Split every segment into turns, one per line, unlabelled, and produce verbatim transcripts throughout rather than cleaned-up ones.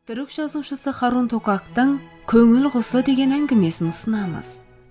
Түрік жазушысы Харун Токактың «Көңіл құсы» деген әңгімесін ұсынамыз.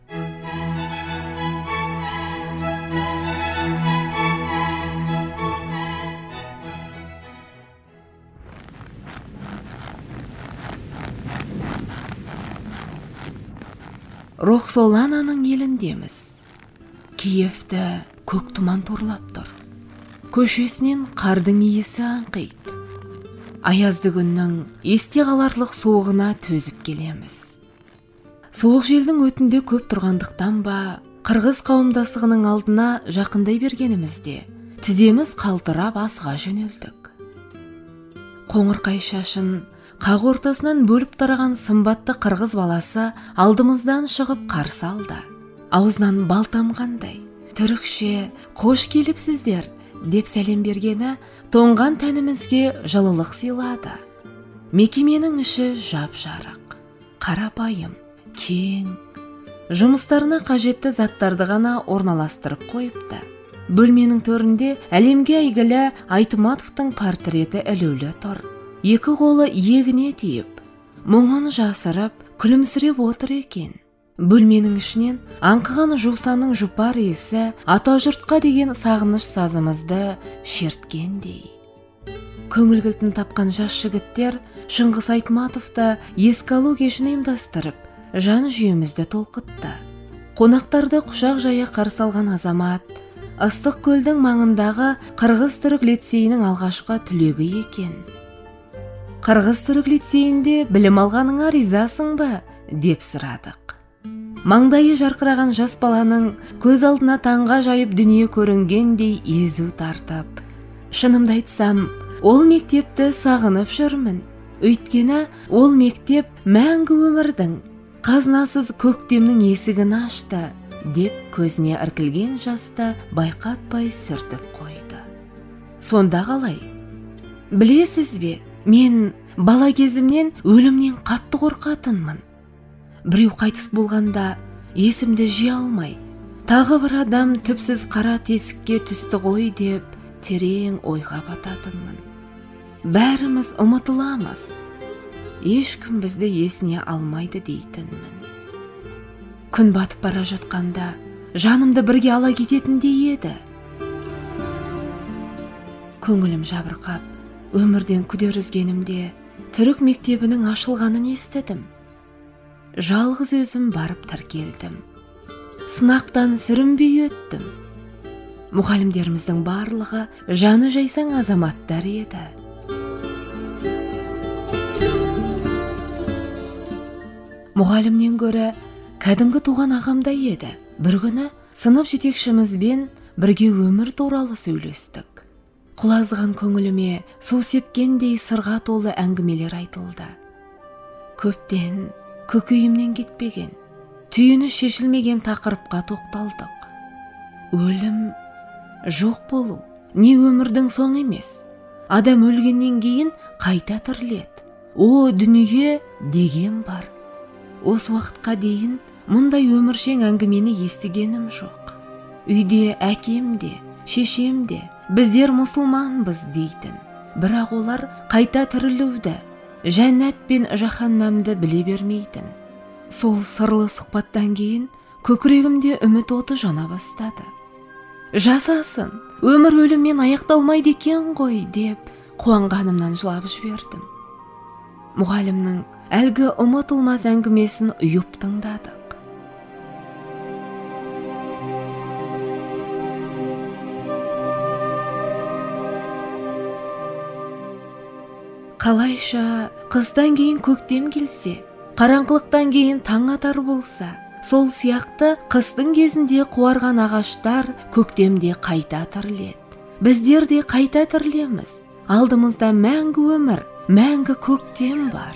Роксолананың еліндеміз. Киевті көк тұман торлап тұр. Көшесінен қардың иісі аңқиды. Аязды күннің есте қаларлық суығына төзіп келеміз. Суық желдің өтінде көп тұрғандықтан ба, қырғыз қауымдастығының алдына жақындай бергенімізде, тіземіз қалтырап асыға жөнелдік. Қоңырқай шашын қақ ортасынан бөліп тараған сымбатты қырғыз баласы алдымыздан шығып қарсы алды. Аузынан бал тамғандай, түрікше «Қош келіпсіздер» деп сәлем бергені тоңған тәнімізге жылылық сыйлады. Мекеменің іші жап-жарық, қарапайым, кең. Жұмыстарына қажетті заттарды ғана орналастырып қойыпты. Бөлменің төрінде әлемге әйгілі Айтматовтың портреті ілулі тұр. Екі қолы иегіне тиіп, мұңын жасырып, күлімсіреп отыр екен. Бөлменің ішінен аңқыған жусаның жұпар иісі атажұртқа деген сағыныш сазымызды шерткендей. Көңіл кілтін тапқан жас жігіттер Шыңғыс Айтматовты еске алу кешін ұйымдастырып, жан жүйемізді толқытты. Қонақтарды құшақ жая қарсы алған азамат Ыстық көлдің маңындағы Қырғыз-түрік лицейінің алғашқы түлегі екен. Қырғыз-түрік лицейінде білім алғаныңа ризасың ба? Деп сұрадық. Маңдайы жарқыраған жас баланың көз алдына таңға жайып дүние көрінгендей езу тартып, шынымды айтсам, ол мектепті сағынып жүрмін. Өйткені ол мектеп мәңгі өмірдің, қазынасыз көктемнің есігін ашты, деп көзіне іркілген жасты байқатпай сүртіп қойды. Сонда қалай? Білесіз бе, мен бала кезімнен өлімнен қатты қорқатынмын. Біреу қайтыс болғанда есімді жия алмай, тағы бір адам түпсіз қара тесікке түсті ғой деп терең ойға бататынмын. Бәріміз ұмытыламыз, ешкім бізді есіне алмайды дейтінмін. Күн батып бара жатқанда жанымды бірге ала кететіндей еді. Көңілім жабырқап, өмірден күдер үзгенімде түрік мектебінің ашылғанын естідім. Жалғыз өзім барып тіркелдім. Сынақтан сүрінбей өттім. Мұғалімдеріміздің барлығы жаны жайсаң азаматтар еді. Мұғалімнен гөрі кәдімгі туған ағамдай еді. Бір күні сынып жетекшімізбен бірге өмір туралы сөйлестік. Құлазған көңіліме су сепкендей сырға толы әңгімелер айтылды. Көптен көкейімнен кетпеген, түйіні шешілмеген тақырыпқа тоқталдық. Өлім, жоқ болу, не өмірдің соң емес. Адам өлгеннен кейін қайта тіріледі. О, дүние деген бар. Осы уақытқа дейін мұндай өміршең әңгімені естігенім жоқ. Үйде әкем де, шешем де, біздер мұсылманбыз дейтін. Бірақ олар қайта тірілуді, жәннат пен жаһаннамды біле бермейтін. Сол сырлы сұхбаттан кейін көкірегімде үміт оты жана бастады. Жасасын, өмір өліммен аяқталмайды екен ғой деп қуанғанымнан жылап жібердім. Мұғалімнің әлгі ұмытылмас әңгімесін ұйып тыңдадық. Қалайша қыстан кейін көктем келсе, қараңғылықтан кейін таң атар болса, сол сияқты қыстың кезінде қуарған ағаштар көктемде қайта тіріледі. Біздер де қайта тірілеміз. Алдымызда мәңгі өмір, мәңгі көктем бар.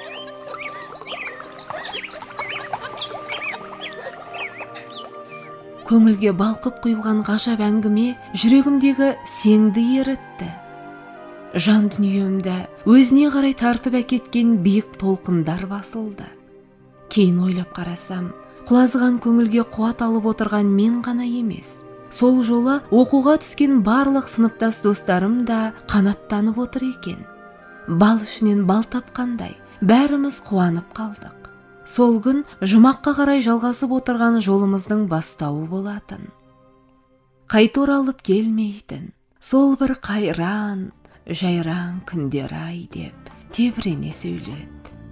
Көңілге балқып құйылған ғажап әңгіме жүрегімдегі сеңді ерітті. Жан дүниемді өзіне қарай тартып әкеткен биік толқындар басылды. Кейін ойлап қарасам, құлазған көңілге қуат алып отырған мен ғана емес. Сол жолы оқуға түскен барлық сыныптас достарым да қанаттанып отыр екен. бал ішінен бал тапқандай бәріміз қуанып қалдық. Сол күн жұмаққа қарай жалғасып отырған жолымыздың бастауы болатын. Қайта оралып келмейтін сол бір қайран, жайраң күндер ай деп тебірене сөйледі.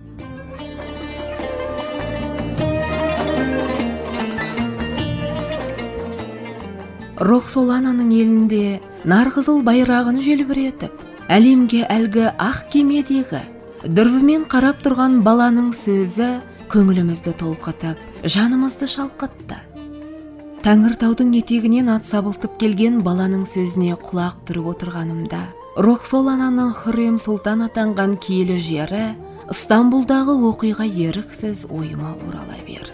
Роксолананың елінде нарқызыл байрағын желбіретіп, әлемге әлгі ақ кемедегі дүрбімен қарап тұрған баланың сөзі көңілімізді толқытып, жанымызды шалқытты. Тәңіртаудың етегінен ат сабылтып келген баланың сөзіне құлақ түріп отырғанымда, Роксолананың Хүррем сұлтан атанған киелі жері Стамбулдағы оқиға еріксіз ойыма орала берді.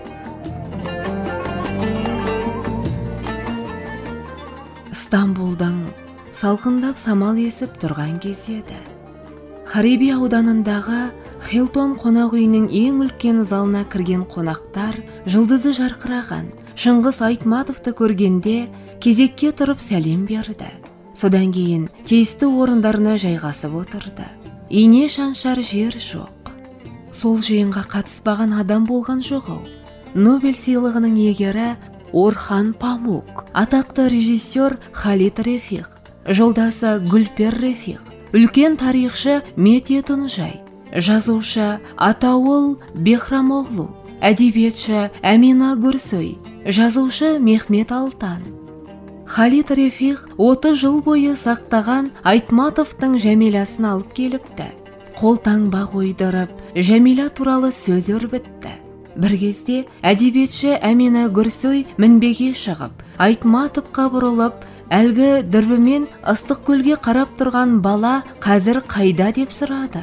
Стамбулдың салқындап самал есіп тұрған кез еді. Хареби ауданындағы Хилтон қонақ үйінің ең үлкен залына кірген қонақтар жұлдызы жарқыраған Шыңғыс Айтматовты көргенде кезекке тұрып сәлем берді. Содан кейін тиісті орындарына жайғасып отырды. Ине шаншар жер жоқ. Сол жиынға қатыспаған адам болған жоқ ау. Нобель сыйлығының иегері Орхан Памук, атақты режиссер Халид Рефих, жолдасы Гүлпер Рефих, үлкен тарихшы Мете Тұнжай, жазушы Атауыл Бехрамоғлу, әдебиетші Әмина Гүрсөй, жазушы Мехмет Алтан. Халид Рефих отыз жыл бойы сақтаған Айтматовтың Жәмиласын алып келіпті. Қол таңба қойдырып, Жәмила туралы сөз өрбітті. Бір кезде әдебиетші Әмина Гүрсөй мінбеге шығып, Айтматовқа бұрылып, әлгі дүрбімен ыстық көлге қарап тұрған бала қазір қайда деп сұрады.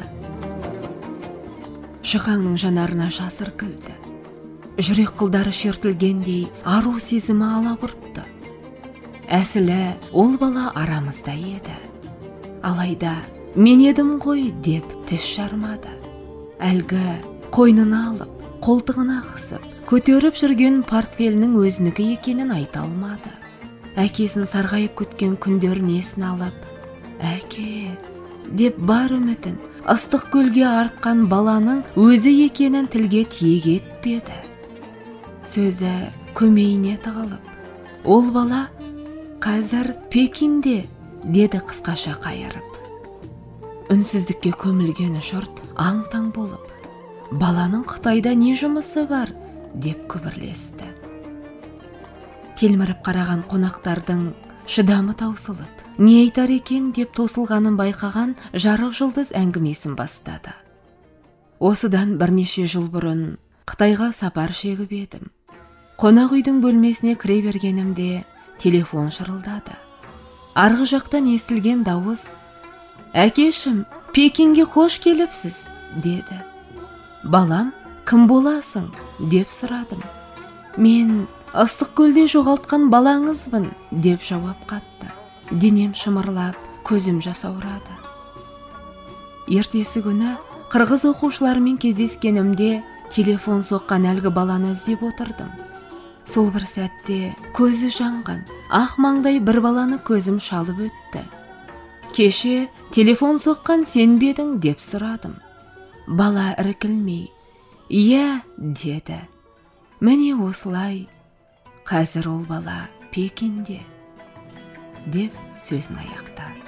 Шықаңның жанарына жас іркілді. Жүрек қылдары шертілгендей ару сезімі алабұртты. Әсілі ол бала арамызда еді. Алайда мен едім ғой деп тіс жармады. Әлгі қойнына алып, қолтығына қысып, көтеріп жүрген портфелінің өзінікі екенін айта алмады. Әкесін сарғайып күткен күндер несін алып, әке деп бар үмітін ыстық көлге артқан баланың өзі екенін тілге тиек етпеді. Сөзі көмейіне тығылып, ол бала қазір Пекинде деді қысқаша қайырып. Үнсіздікке көмілгені жұрт аң-таң болып, баланың Қытайда не жұмысы бар деп күбірлесті. Телміріп қараған қонақтардың шыдамы таусылып, не айтар екен деп тосылғанын байқаған жарық жұлдыз әңгімесін бастады. Осыдан бірнеше жыл бұрын Қытайға сапар шегіп едім. Қонақ үйдің бөлмесіне кіре бергенімде телефон шырылдады. Арғы жақтан естілген дауыс: «Әкешім, Пекинге қош келіпсіз», деді. «Балам, кім боласың?» деп сұрадым. «Мен ыстық көлде жоғалтқан балаңызбын», деп жауап қатты. Денем шымырлап, көзім жасаурады. Ертесі күні қырғыз оқушыларымен кездескенімде телефон соққан әлгі баланы іздеп отырдым. Сол бір сәтте көзі жанған, ақ маңдай бір баланы көзім шалып өтті. «Кеше телефон соққан сен бе едің?» деп сұрадым. Бала іркілмей «Иә» деді. Міне осылай, қазір ол бала Пекинде деп сөзін аяқтады.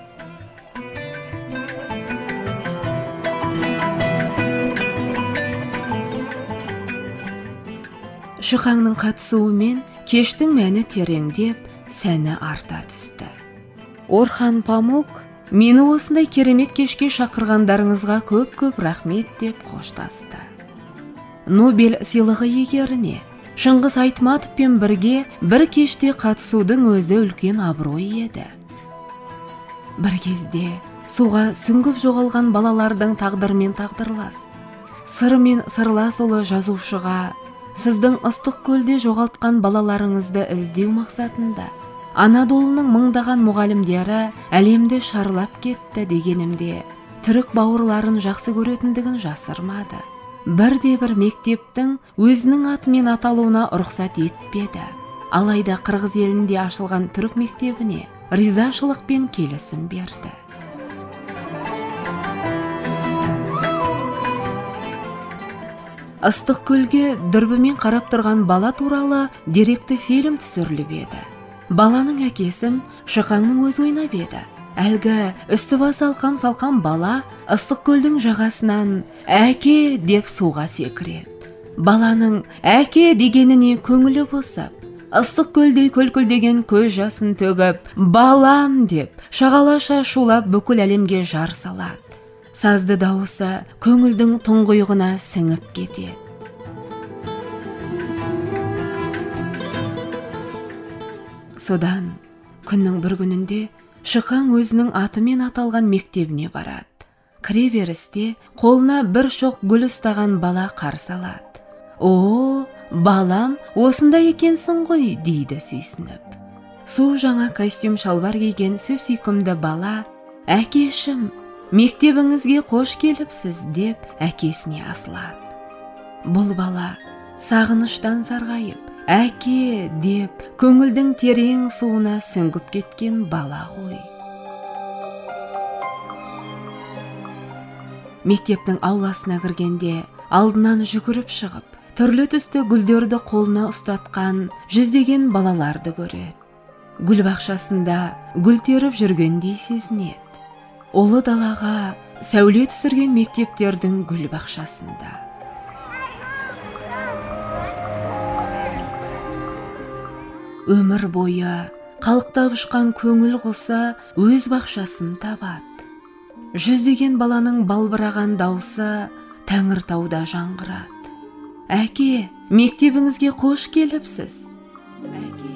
Шықаңның қатысуымен кештің мәні тереңдеп, сәні арта түсті. Орхан Памук мені осындай керемет кешке шақырғандарыңызға көп-көп рахмет деп қоштасты. Нобель сыйлығы иегеріне Шыңғыс Айтматовпен бірге бір кеште қатысудың өзі үлкен абырой еді. Бір кезде суға сүңгіп жоғалған балалардың тағдырмен тағдырлас, сырымен сырлас ұлы жазушыға сіздің ыстық көлде жоғалтқан балаларыңызды іздеу мақсатында Анадолының мыңдаған мұғалімдері әлемді шарлап кетті дегенімде, түрік бауырларын жақсы көретіндігін жасырмады. Бірде-бір мектептің өзінің атымен аталуына рұқсат етпеді. Алайда Қырғыз елінде ашылған түрік мектебіне ризашылықпен келісім берді. ыстық көлге дүрбімен қарап тұрған бала туралы деректі фильм түсіріліп еді. Баланың әкесін Шықаңның өзі ойнап еді. Әлгі үсті басы алқам-салқам бала ыстық көлдің жағасынан «Әке» деп суға секіреді. Баланың «Әке» дегеніне көңілі босап, ыстық көлдей көлкілдеген көз жасын төгіп, «Балам» деп шағалаша шулап бүкіл әлемге жар салады. Сазды дауысы көңілдің тұңғиығына сіңіп кетеді. Содан күннің бір күнінде Шықаң өзінің атымен аталған мектебіне барады. Кіре берісте қолына бір шоқ гүл ұстаған бала қарсы алады. «О, балам, осында екенсің ғой», дейді сүйсініп. Су жаңа костюм шалбар киген сүп-сүйкімді бала «Әкешім, мектебіңізге қош келіпсіз» деп әкесіне асылады. Бұл бала сағыныштан сарғайып, «Әке» деп көңілдің терең суына сүңгіп кеткен бала ғой. Мектептің ауласына кіргенде алдынан жүгіріп шығып, түрлі түсті гүлдерді қолына ұстатқан жүздеген балаларды көреді. Гүл бақшасында гүл теріп жүргендей сезінеді. Ұлы далаға сәуле түсірген мектептердің гүл бақшасында. Өмір бойы қалықтап ұшқан көңіл құсы өз бақшасын табады. Жүздеген баланың балбыраған даусы Тәңіртауда жаңғырады. «Әке, мектебіңізге қош келіпсіз». «Әке»